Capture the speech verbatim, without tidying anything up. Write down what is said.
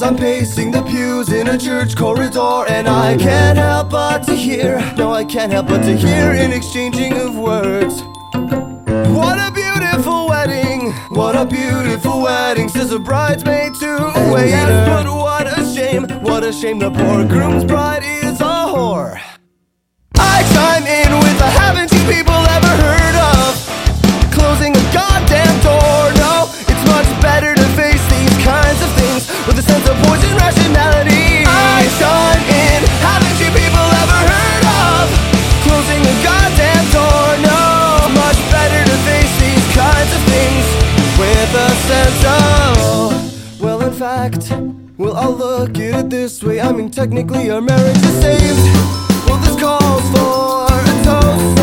I'm pacing the pews in a church corridor, and I can't help but to hear, no I can't help but to hear an exchanging of words. What a beautiful wedding, what a beautiful wedding, says a bridesmaid to a waiter. Yes, but what a shame, what a shame the poor groom's bride is a whore. I chime in with a haven't you people ever heard of closing a goddamn door? No, it's much better to face these kinds of things with a sense of poison rationality. I chime in, haven't you people ever heard of closing a goddamn door? No, much better to face these kinds of things with a sense of, well in fact, well I'll look at it this way, I mean technically our marriage is saved. Well this calls for a toast.